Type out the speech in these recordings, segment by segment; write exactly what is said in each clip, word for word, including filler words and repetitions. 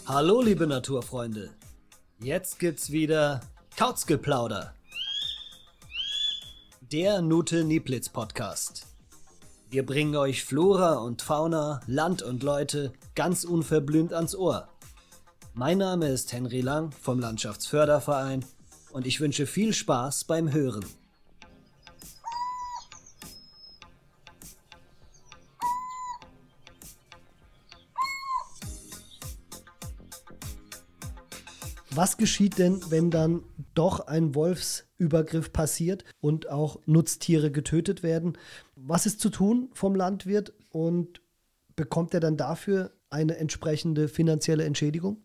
Hallo liebe Naturfreunde, jetzt gibt's wieder Kauzgeplauder, der Nute-Nieplitz-Podcast. Wir bringen euch Flora und Fauna, Land und Leute ganz unverblümt ans Ohr. Mein Name ist Henry Lang vom Landschaftsförderverein und ich wünsche viel Spaß beim Hören. Was geschieht denn, wenn dann doch ein Wolfsübergriff passiert und auch Nutztiere getötet werden? Was ist zu tun vom Landwirt und bekommt er dann dafür eine entsprechende finanzielle Entschädigung?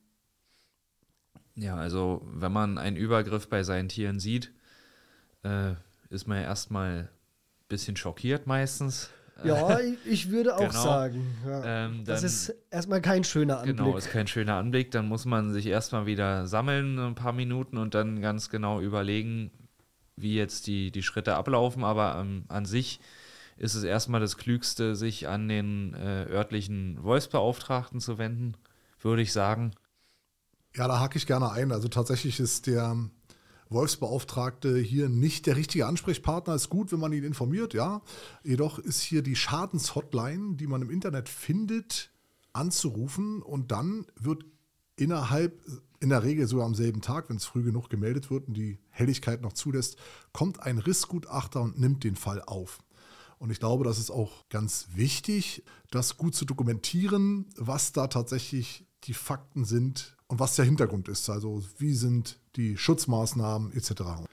Ja, also wenn man einen Übergriff bei seinen Tieren sieht, äh, ist man ja erstmal ein bisschen schockiert meistens. Ja, ich würde auch genau. sagen, ja. ähm, dann, das ist erstmal kein schöner Anblick. Genau, ist kein schöner Anblick. Dann muss man sich erstmal wieder sammeln, ein paar Minuten und dann ganz genau überlegen, wie jetzt die, die Schritte ablaufen. Aber ähm, an sich ist es erstmal das Klügste, sich an den äh, örtlichen Wolfsbeauftragten zu wenden, würde ich sagen. Ja, da hake ich gerne ein. Also tatsächlich ist der Wolfsbeauftragte hier nicht der richtige Ansprechpartner. Ist gut, wenn man ihn informiert, ja. Jedoch ist hier die Schadenshotline, die man im Internet findet, anzurufen und dann wird innerhalb, in der Regel sogar am selben Tag, wenn es früh genug gemeldet wird und die Helligkeit noch zulässt, kommt ein Rissgutachter und nimmt den Fall auf. Und ich glaube, das ist auch ganz wichtig, das gut zu dokumentieren, was da tatsächlich die Fakten sind und was der Hintergrund ist. Also wie sind die Schutzmaßnahmen et cetera.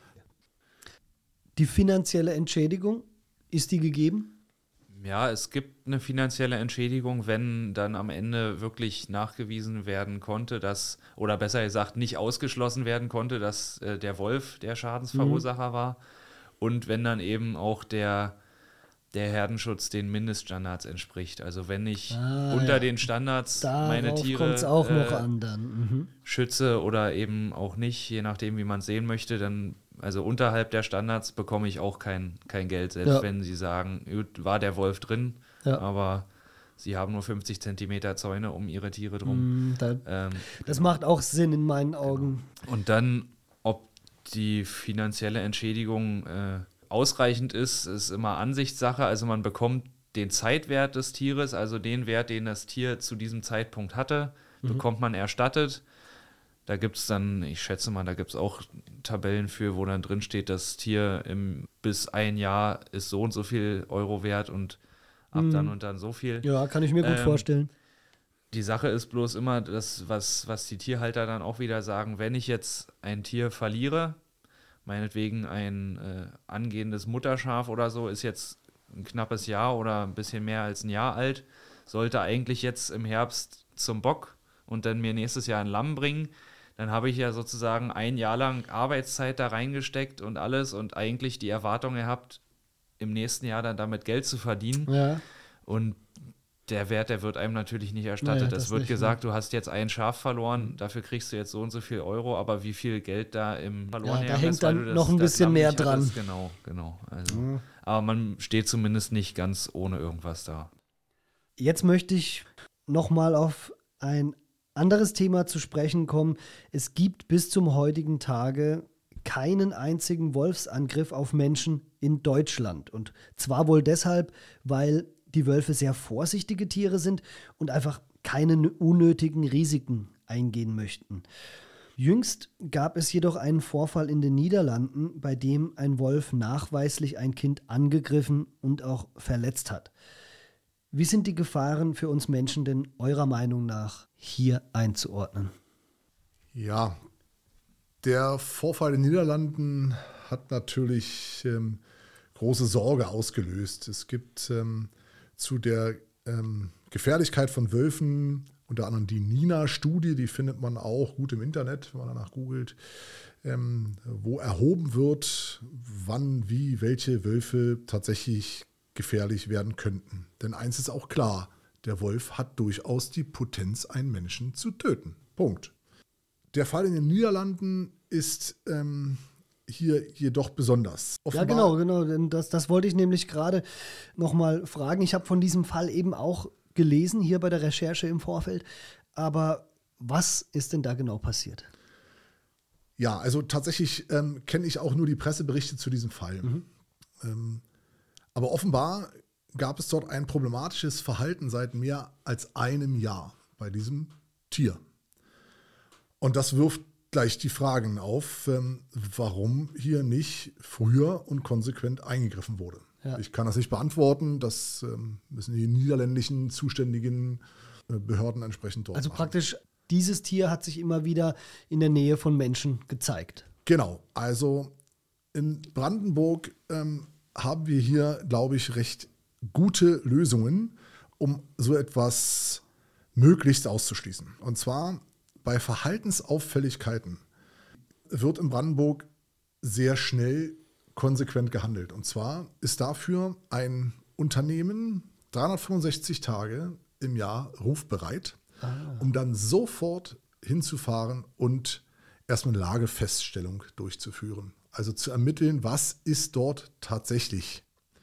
Die finanzielle Entschädigung, ist die gegeben? Ja, es gibt eine finanzielle Entschädigung, wenn dann am Ende wirklich nachgewiesen werden konnte, dass, oder besser gesagt nicht ausgeschlossen werden konnte, dass äh, der Wolf der Schadensverursacher mhm. war und wenn dann eben auch der der Herdenschutz den Mindeststandards entspricht. Also wenn ich ah, unter ja. den Standards Darauf meine Tiere auch äh, noch an dann. Mhm. schütze oder eben auch nicht, je nachdem, wie man es sehen möchte, dann, also unterhalb der Standards bekomme ich auch kein, kein Geld, selbst ja. wenn sie sagen, gut, war der Wolf drin, ja. aber sie haben nur fünfzig Zentimeter Zäune um ihre Tiere drum. Mm, da, ähm, das genau. macht auch Sinn in meinen Augen. Genau. Und dann, ob die finanzielle Entschädigung äh, ausreichend ist, ist immer Ansichtssache. Also man bekommt den Zeitwert des Tieres, also den Wert, den das Tier zu diesem Zeitpunkt hatte, mhm. bekommt man erstattet. Da gibt es dann, ich schätze mal, da gibt es auch Tabellen für, wo dann drin steht, das Tier im, bis ein Jahr ist so und so viel Euro wert und ab mhm. dann und dann so viel. Ja, kann ich mir gut ähm, vorstellen. Die Sache ist bloß immer, das, was, was die Tierhalter dann auch wieder sagen, wenn ich jetzt ein Tier verliere, meinetwegen ein äh, angehendes Mutterschaf oder so, ist jetzt ein knappes Jahr oder ein bisschen mehr als ein Jahr alt, sollte eigentlich jetzt im Herbst zum Bock und dann mir nächstes Jahr ein Lamm bringen, dann habe ich ja sozusagen ein Jahr lang Arbeitszeit da reingesteckt und alles und eigentlich die Erwartung gehabt, im nächsten Jahr dann damit Geld zu verdienen. Ja. Und der Wert, der wird einem natürlich nicht erstattet. Naja, es wird nicht, gesagt, ne? Du hast jetzt ein Schaf verloren, dafür kriegst du jetzt so und so viel Euro, aber wie viel Geld da im verloren ja, da hängt dann das, noch ein bisschen mehr dran. Ist, genau, genau. Also, mhm. Aber man steht zumindest nicht ganz ohne irgendwas da. Jetzt möchte ich nochmal auf ein anderes Thema zu sprechen kommen. Es gibt bis zum heutigen Tage keinen einzigen Wolfsangriff auf Menschen in Deutschland. Und zwar wohl deshalb, weil die Wölfe sehr vorsichtige Tiere sind und einfach keine unnötigen Risiken eingehen möchten. Jüngst gab es jedoch einen Vorfall in den Niederlanden, bei dem ein Wolf nachweislich ein Kind angegriffen und auch verletzt hat. Wie sind die Gefahren für uns Menschen denn eurer Meinung nach hier einzuordnen? Ja, der Vorfall in den Niederlanden hat natürlich ähm, große Sorge ausgelöst. Es gibt ähm, zu der ähm, Gefährlichkeit von Wölfen, unter anderem die Nina-Studie, die findet man auch gut im Internet, wenn man danach googelt, ähm, wo erhoben wird, wann, wie, welche Wölfe tatsächlich gefährlich werden könnten. Denn eins ist auch klar, der Wolf hat durchaus die Potenz, einen Menschen zu töten. Punkt. Der Fall in den Niederlanden ist ähm, hier jedoch besonders. Offenbar ja, genau, genau. Denn das, das wollte ich nämlich gerade nochmal fragen. Ich habe von diesem Fall eben auch gelesen, hier bei der Recherche im Vorfeld. Aber Was ist denn da genau passiert? Ja, also tatsächlich ähm, kenne ich auch nur die Presseberichte zu diesem Fall. Mhm. Ähm, aber offenbar gab es dort ein problematisches Verhalten seit mehr als einem Jahr bei diesem Tier. Und das wirft gleich die Fragen auf, ähm, warum hier nicht früher und konsequent eingegriffen wurde. Ja. Ich kann das nicht beantworten, das ähm, müssen die niederländischen zuständigen äh, Behörden entsprechend dort Also machen. praktisch, dieses Tier hat sich immer wieder in der Nähe von Menschen gezeigt. Genau, also in Brandenburg ähm, haben wir hier, glaube ich, recht gute Lösungen, um so etwas möglichst auszuschließen. Und zwar bei Verhaltensauffälligkeiten wird in Brandenburg sehr schnell konsequent gehandelt. Und zwar ist dafür ein Unternehmen dreihundertfünfundsechzig Tage im Jahr rufbereit, ah. um dann sofort hinzufahren und erstmal eine Lagefeststellung durchzuführen. Also zu ermitteln, was ist dort tatsächlich.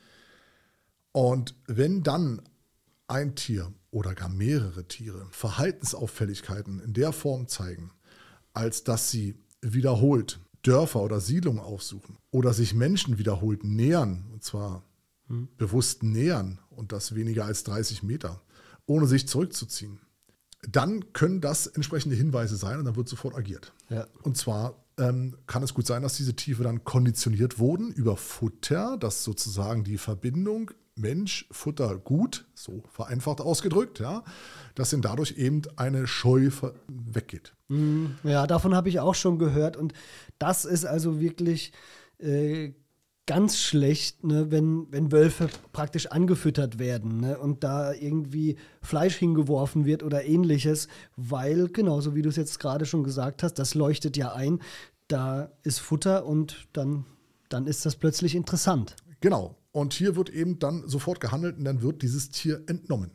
Und wenn dann ein Tier oder gar mehrere Tiere Verhaltensauffälligkeiten in der Form zeigen, als dass sie wiederholt Dörfer oder Siedlungen aufsuchen oder sich Menschen wiederholt nähern, und zwar hm. bewusst nähern und das weniger als dreißig Meter, ohne sich zurückzuziehen, dann können das entsprechende Hinweise sein und dann wird sofort agiert. Ja. Und zwar ähm, kann es gut sein, dass diese Tiere dann konditioniert wurden über Futter, dass sozusagen die Verbindung Mensch, Futter, Gut, so vereinfacht ausgedrückt, ja, dass denn dadurch eben eine Scheu weggeht. Ja, davon habe ich auch schon gehört und das ist also wirklich äh, ganz schlecht, ne, wenn, wenn Wölfe praktisch angefüttert werden, ne, und da irgendwie Fleisch hingeworfen wird oder ähnliches, weil, genauso wie du es jetzt gerade schon gesagt hast, das leuchtet ja ein, da ist Futter und dann, dann ist das plötzlich interessant. Genau. Und hier wird eben dann sofort gehandelt und dann wird dieses Tier entnommen.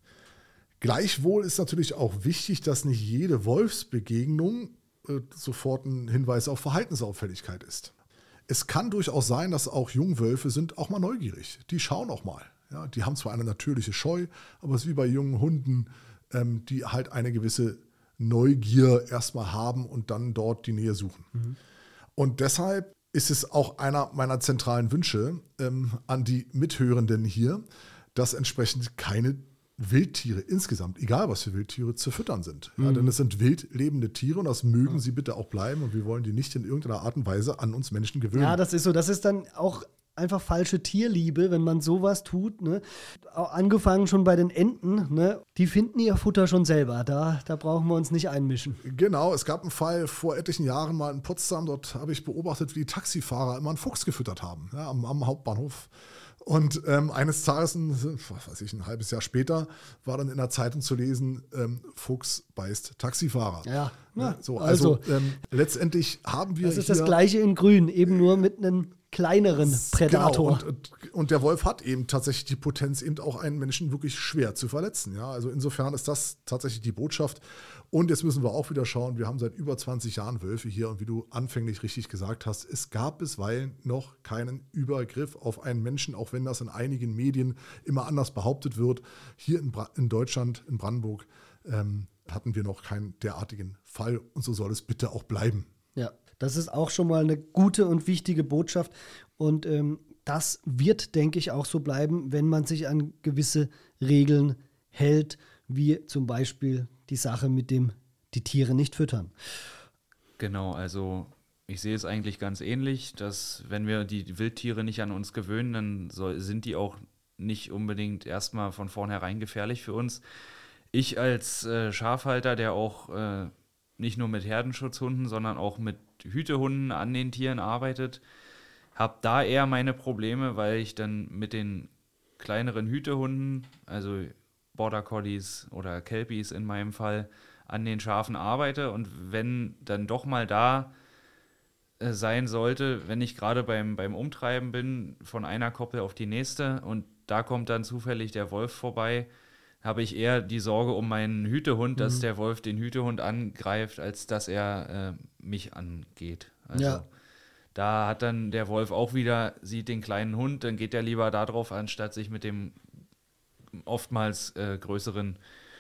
Gleichwohl ist natürlich auch wichtig, dass nicht jede Wolfsbegegnung äh, sofort ein Hinweis auf Verhaltensauffälligkeit ist. Es kann durchaus sein, dass auch Jungwölfe sind auch mal neugierig. Die schauen auch mal. Ja, die haben zwar eine natürliche Scheu, aber es ist wie bei jungen Hunden, ähm, die halt eine gewisse Neugier erstmal haben und dann dort die Nähe suchen. Mhm. Und deshalb ist es auch einer meiner zentralen Wünsche ähm, an die Mithörenden hier, dass entsprechend keine Wildtiere insgesamt, egal was für Wildtiere, zu füttern sind. Ja, mhm. Denn es sind wild lebende Tiere und das mögen ja. sie bitte auch bleiben und wir wollen die nicht in irgendeiner Art und Weise an uns Menschen gewöhnen. Ja, das ist so. Das ist dann auch einfach falsche Tierliebe, wenn man sowas tut. Ne? Auch angefangen schon bei den Enten. Ne? Die finden ihr Futter schon selber. Da, da brauchen wir uns nicht einmischen. Genau, es gab einen Fall vor etlichen Jahren mal in Potsdam. Dort habe ich beobachtet, wie die Taxifahrer immer einen Fuchs gefüttert haben, ja, am, am Hauptbahnhof. Und ähm, eines Tages, ein, was weiß ich, ein halbes Jahr später, war dann in der Zeitung zu lesen, ähm, Fuchs beißt Taxifahrer. Ja, ja so, also, also ähm, letztendlich haben wir das ist hier das Gleiche in Grün, eben nur mit einem kleineren Prädator. Genau, und, und der Wolf hat eben tatsächlich die Potenz, eben auch einen Menschen wirklich schwer zu verletzen. Ja, also insofern ist das tatsächlich die Botschaft. Und jetzt müssen wir auch wieder schauen, wir haben seit über zwanzig Jahren Wölfe hier und wie du anfänglich richtig gesagt hast, es gab bisweilen noch keinen Übergriff auf einen Menschen, auch wenn das in einigen Medien immer anders behauptet wird. Hier in, Bra- in Deutschland, in Brandenburg, ähm, hatten wir noch keinen derartigen Fall und so soll es bitte auch bleiben. Ja, das ist auch schon mal eine gute und wichtige Botschaft und ähm, das wird, denke ich, auch so bleiben, wenn man sich an gewisse Regeln hält, wie zum Beispiel die Sache mit dem die Tiere nicht füttern. Genau, also ich sehe es eigentlich ganz ähnlich, dass wenn wir die Wildtiere nicht an uns gewöhnen, dann soll, sind die auch nicht unbedingt erstmal von vornherein gefährlich für uns. Ich als äh, Schafhalter, der auch äh, nicht nur mit Herdenschutzhunden, sondern auch mit Hütehunden an den Tieren arbeitet, habe da eher meine Probleme, weil ich dann mit den kleineren Hütehunden, also Border Collies oder Kelpies in meinem Fall, an den Schafen arbeite und wenn dann doch mal da äh, sein sollte, wenn ich gerade beim, beim Umtreiben bin, von einer Koppel auf die nächste und da kommt dann zufällig der Wolf vorbei, habe ich eher die Sorge um meinen Hütehund, mhm. dass der Wolf den Hütehund angreift, als dass er äh, mich angeht. Also ja. Da hat dann der Wolf auch wieder, sieht den kleinen Hund, dann geht er lieber da drauf, anstatt sich mit dem oftmals äh, größeren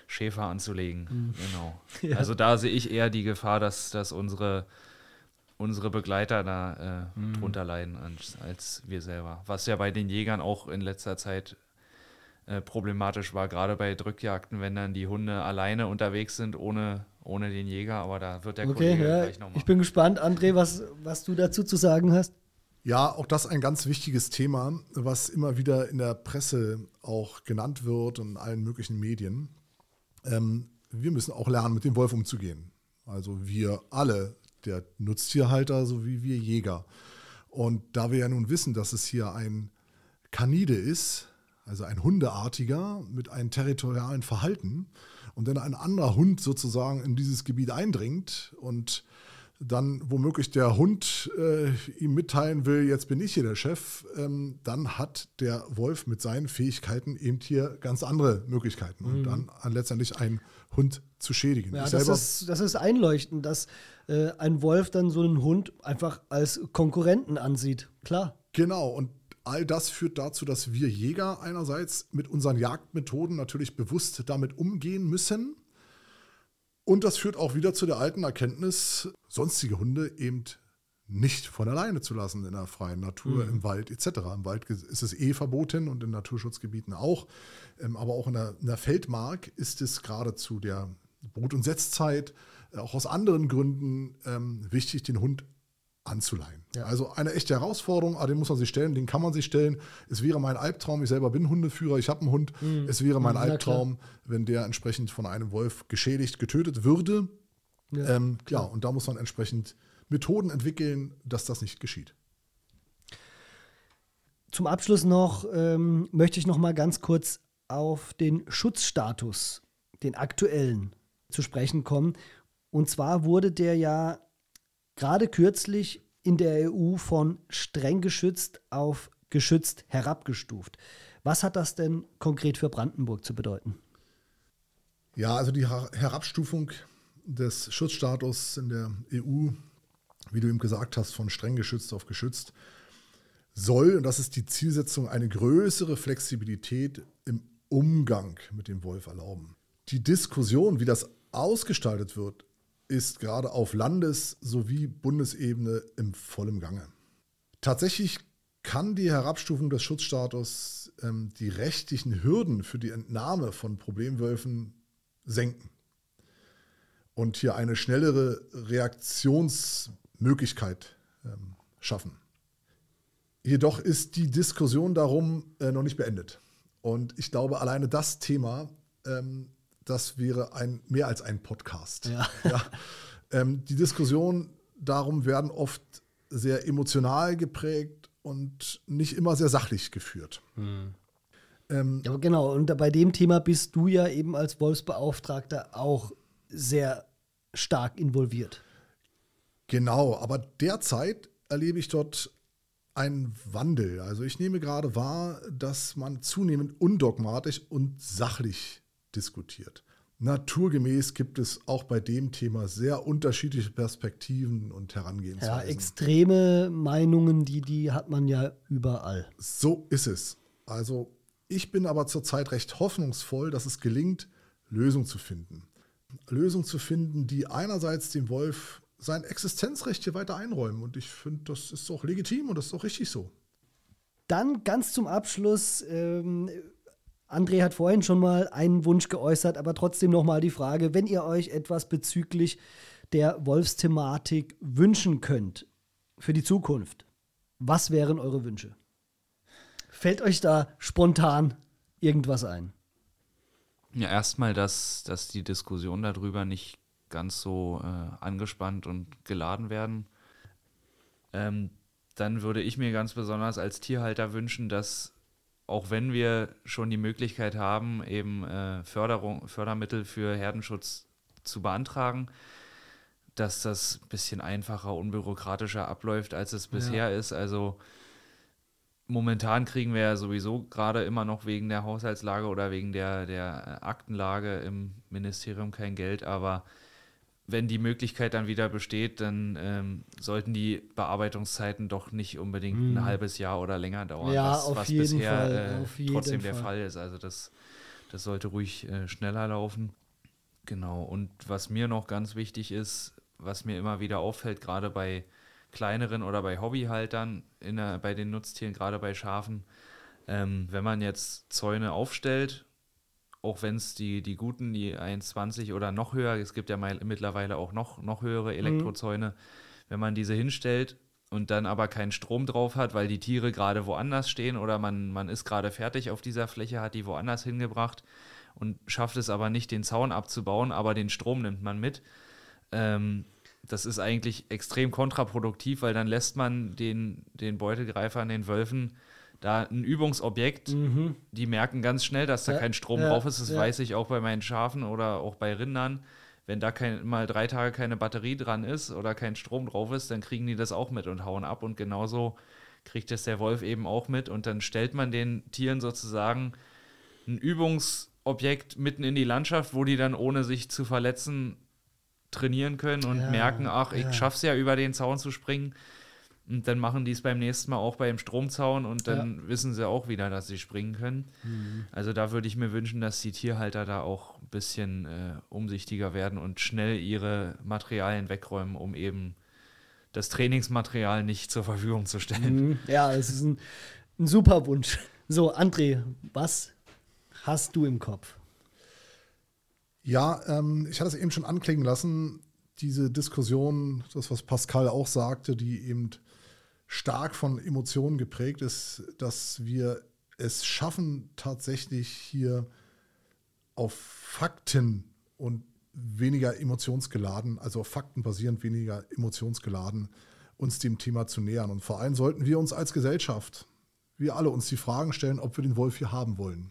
Schäfer anzulegen. Mhm. Genau. Ja. Also da sehe ich eher die Gefahr, dass, dass unsere, unsere Begleiter da äh, Mhm. drunter leiden als, als wir selber. Was ja bei den Jägern auch in letzter Zeit äh, problematisch war, gerade bei Drückjagden, wenn dann die Hunde alleine unterwegs sind, ohne, ohne den Jäger. Aber da wird der Okay, Kollege ja, gleich nochmal. ich bin gespannt, André, was, was du dazu zu sagen hast. Ja, auch das ein ganz wichtiges Thema, was immer wieder in der Presse auch genannt wird und in allen möglichen Medien. Ähm, wir müssen auch lernen, mit dem Wolf umzugehen. Also wir alle, der Nutztierhalter sowie wir Jäger. Und da wir ja nun wissen, dass es hier ein Kanide ist, also ein Hundeartiger mit einem territorialen Verhalten, und wenn ein anderer Hund sozusagen in dieses Gebiet eindringt und dann womöglich der Hund äh, ihm mitteilen will, jetzt bin ich hier der Chef, ähm, dann hat der Wolf mit seinen Fähigkeiten eben hier ganz andere Möglichkeiten und Mhm. dann an letztendlich einen Hund zu schädigen. Ja, ich das selber, ist, das ist einleuchtend, dass äh, ein Wolf dann so einen Hund einfach als Konkurrenten ansieht. Klar. genau, und all das führt dazu, dass wir Jäger einerseits mit unseren Jagdmethoden natürlich bewusst damit umgehen müssen. Und das führt auch wieder zu der alten Erkenntnis, sonstige Hunde eben nicht von alleine zu lassen in der freien Natur, Mhm. im Wald et cetera. Im Wald ist es eh verboten und in Naturschutzgebieten auch. Ähm, aber auch in der, in der Feldmark ist es gerade zu der Brut- und Setzzeit, äh, auch aus anderen Gründen, ähm, wichtig, den Hund anzuleihen. Ja. Also eine echte Herausforderung, aber den muss man sich stellen, den kann man sich stellen. Es wäre mein Albtraum, ich selber bin Hundeführer, ich habe einen Hund. Mhm. Es wäre mein Mhm, na Albtraum, wenn der entsprechend von einem Wolf geschädigt, getötet würde. Ja, ähm, ja, klar. und da muss man entsprechend Methoden entwickeln, dass das nicht geschieht. Zum Abschluss noch ähm, möchte ich noch mal ganz kurz auf den Schutzstatus, den aktuellen, zu sprechen kommen. Und zwar wurde der ja gerade kürzlich in der E U von streng geschützt auf geschützt herabgestuft. Was hat das denn konkret für Brandenburg zu bedeuten? Ja, also die Her- Herabstufung des Schutzstatus in der E U, wie du eben gesagt hast, von streng geschützt auf geschützt, soll, und das ist die Zielsetzung, eine größere Flexibilität im Umgang mit dem Wolf erlauben. Die Diskussion, wie das ausgestaltet wird, ist gerade auf Landes- sowie Bundesebene im vollen Gange. Tatsächlich kann die Herabstufung des Schutzstatus ähm, die rechtlichen Hürden für die Entnahme von Problemwölfen senken und hier eine schnellere Reaktionsmöglichkeit ähm, schaffen. Jedoch ist die Diskussion darum äh, noch nicht beendet. Und ich glaube, alleine das Thema, ähm, das wäre ein, mehr als ein Podcast. Ja. Ja. Ähm, die Diskussionen darum werden oft sehr emotional geprägt und nicht immer sehr sachlich geführt. Ähm, Ja, aber genau, und bei dem Thema bist du ja eben als Wolfsbeauftragter auch sehr stark involviert. Genau, aber derzeit erlebe ich dort einen Wandel. Also ich nehme gerade wahr, dass man zunehmend undogmatisch und sachlich diskutiert. Naturgemäß gibt es auch bei dem Thema sehr unterschiedliche Perspektiven und Ja, Herangehensweisen. extreme Meinungen, die, die hat man ja überall. So ist es. Also ich bin aber zurzeit recht hoffnungsvoll, dass es gelingt, Lösungen zu finden. Lösungen zu finden, die einerseits dem Wolf sein Existenzrecht hier weiter einräumen. Und ich finde, das ist auch legitim und das ist auch richtig so. Dann ganz zum Abschluss, ähm, André hat vorhin schon mal einen Wunsch geäußert, aber trotzdem nochmal die Frage, wenn ihr euch etwas bezüglich der Wolfsthematik wünschen könnt für die Zukunft, was wären eure Wünsche? Fällt euch da spontan irgendwas ein? Ja, erstmal, dass, dass die Diskussionen darüber nicht ganz so äh, angespannt und geladen werden. Ähm, dann würde ich mir ganz besonders als Tierhalter wünschen, dass auch wenn wir schon die Möglichkeit haben, eben äh, Förderung, Fördermittel für Herdenschutz zu beantragen, dass das ein bisschen einfacher, unbürokratischer abläuft, als es bisher ist. Also momentan kriegen wir ja sowieso gerade immer noch wegen der Haushaltslage oder wegen der, der Aktenlage im Ministerium kein Geld, aber wenn die Möglichkeit dann wieder besteht, dann ähm, sollten die Bearbeitungszeiten doch nicht unbedingt Mhm. ein halbes Jahr oder länger dauern, Ja, was, auf was jeden bisher Fall, äh, auf jeden trotzdem der Fall. Fall ist. Also das, Das sollte ruhig äh, schneller laufen. Genau, und was mir noch ganz wichtig ist, was mir immer wieder auffällt, gerade bei kleineren oder bei Hobbyhaltern, in der, bei den Nutztieren, gerade bei Schafen, ähm, wenn man jetzt Zäune aufstellt, auch wenn es die, die guten, die eins zwanzig oder noch höher, es gibt ja mal, mittlerweile auch noch, noch höhere Elektrozäune, mhm. wenn man diese hinstellt und dann aber keinen Strom drauf hat, weil die Tiere gerade woanders stehen oder man, man ist gerade fertig auf dieser Fläche, hat die woanders hingebracht und schafft es aber nicht, den Zaun abzubauen, aber den Strom nimmt man mit. Ähm, das ist eigentlich extrem kontraproduktiv, weil dann lässt man den, den Beutegreifern, den Wölfen, da ein Übungsobjekt, mhm. die merken ganz schnell, dass da ja, kein Strom ja, drauf ist. Das ja. weiß ich auch bei meinen Schafen oder auch bei Rindern. Wenn da kein, mal drei Tage keine Batterie dran ist oder kein Strom drauf ist, dann kriegen die das auch mit und hauen ab. Und genauso kriegt das der Wolf eben auch mit. Und dann stellt man den Tieren sozusagen ein Übungsobjekt mitten in die Landschaft, wo die dann ohne sich zu verletzen trainieren können und ja, merken, ach, ich ja. schaff's ja, über den Zaun zu springen. Und dann machen die es beim nächsten Mal auch beim Stromzaun und dann ja. wissen sie auch wieder, dass sie springen können. Mhm. Also da würde ich mir wünschen, dass die Tierhalter da auch ein bisschen äh, umsichtiger werden und schnell ihre Materialien wegräumen, um eben das Trainingsmaterial nicht zur Verfügung zu stellen. Mhm. Ja, es ist ein, ein super Wunsch. So, André, was hast du im Kopf? Ja, ähm, ich hatte es eben schon anklingen lassen, diese Diskussion, das, was Pascal auch sagte, die eben stark von Emotionen geprägt ist, dass wir es schaffen, tatsächlich hier auf Fakten und weniger emotionsgeladen, also auf Fakten basierend weniger emotionsgeladen, uns dem Thema zu nähern. Und vor allem sollten wir uns als Gesellschaft, wir alle uns die Fragen stellen, ob wir den Wolf hier haben wollen.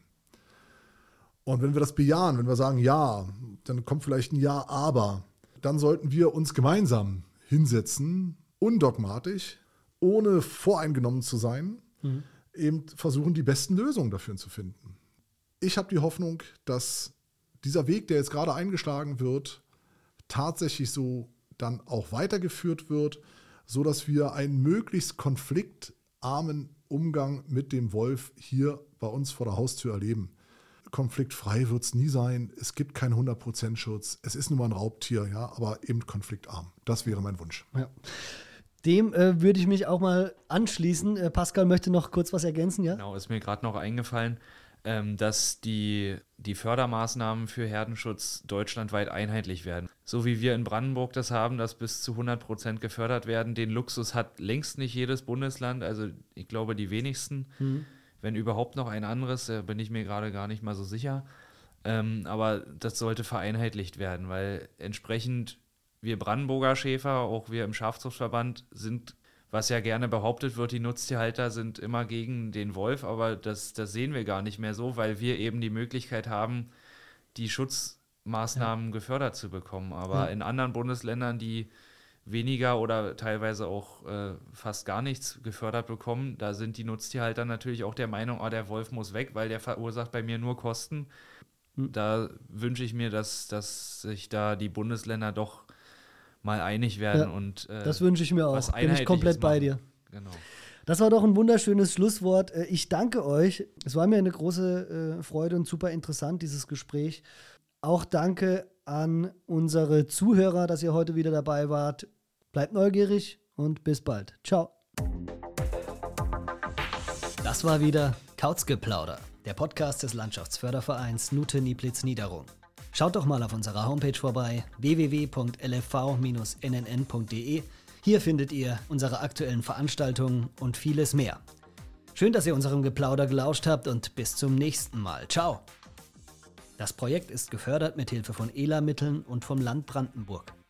Und wenn wir das bejahen, wenn wir sagen ja, dann kommt vielleicht ein Ja, aber, dann sollten wir uns gemeinsam hinsetzen, undogmatisch, ohne voreingenommen zu sein, mhm. eben versuchen, die besten Lösungen dafür zu finden. Ich habe die Hoffnung, dass dieser Weg, der jetzt gerade eingeschlagen wird, tatsächlich so dann auch weitergeführt wird, sodass wir einen möglichst konfliktarmen Umgang mit dem Wolf hier bei uns vor der Haustür erleben. Konfliktfrei wird es nie sein. Es gibt keinen hundert Prozent Schutz. Es ist nun mal ein Raubtier, ja, aber eben konfliktarm. Das wäre mein Wunsch. Ja. Dem äh, würde ich mich auch mal anschließen. Äh, Pascal möchte noch kurz was ergänzen, ja? Genau, ist mir gerade noch eingefallen, ähm, dass die, die Fördermaßnahmen für Herdenschutz deutschlandweit einheitlich werden. So wie wir in Brandenburg das haben, dass bis zu hundert Prozent gefördert werden. Den Luxus hat längst nicht jedes Bundesland, also ich glaube die wenigsten. Mhm. Wenn überhaupt noch ein anderes, da bin ich mir gerade gar nicht mal so sicher. Ähm, aber das sollte vereinheitlicht werden, weil entsprechend wir Brandenburger Schäfer, auch wir im Schafzuchtverband sind, was ja gerne behauptet wird, die Nutztierhalter sind immer gegen den Wolf, aber das, das sehen wir gar nicht mehr so, weil wir eben die Möglichkeit haben, die Schutzmaßnahmen ja. gefördert zu bekommen. Aber ja. in anderen Bundesländern, die weniger oder teilweise auch äh, fast gar nichts gefördert bekommen, da sind die Nutztierhalter natürlich auch der Meinung, oh, der Wolf muss weg, weil der verursacht bei mir nur Kosten. Mhm. Da wünsche ich mir, dass, dass sich da die Bundesländer doch mal einig werden. Ja, und äh, das wünsche ich mir auch. Bin ich komplett bei dir. Genau. Das war doch ein wunderschönes Schlusswort. Ich danke euch. Es war mir eine große äh, Freude und super interessant, dieses Gespräch. Auch danke an unsere Zuhörer, dass ihr heute wieder dabei wart. Bleibt neugierig und bis bald. Ciao. Das war wieder Kauzgeplauder, der Podcast des Landschaftsfördervereins Nuthe-Nieplitz-Niederung. Schaut doch mal auf unserer Homepage vorbei, w w w punkt l f v Bindestrich n n n punkt d e. Hier findet ihr unsere aktuellen Veranstaltungen und vieles mehr. Schön, dass ihr unserem Geplauder gelauscht habt und bis zum nächsten Mal. Ciao! Das Projekt ist gefördert mit Hilfe von E L A-Mitteln und vom Land Brandenburg.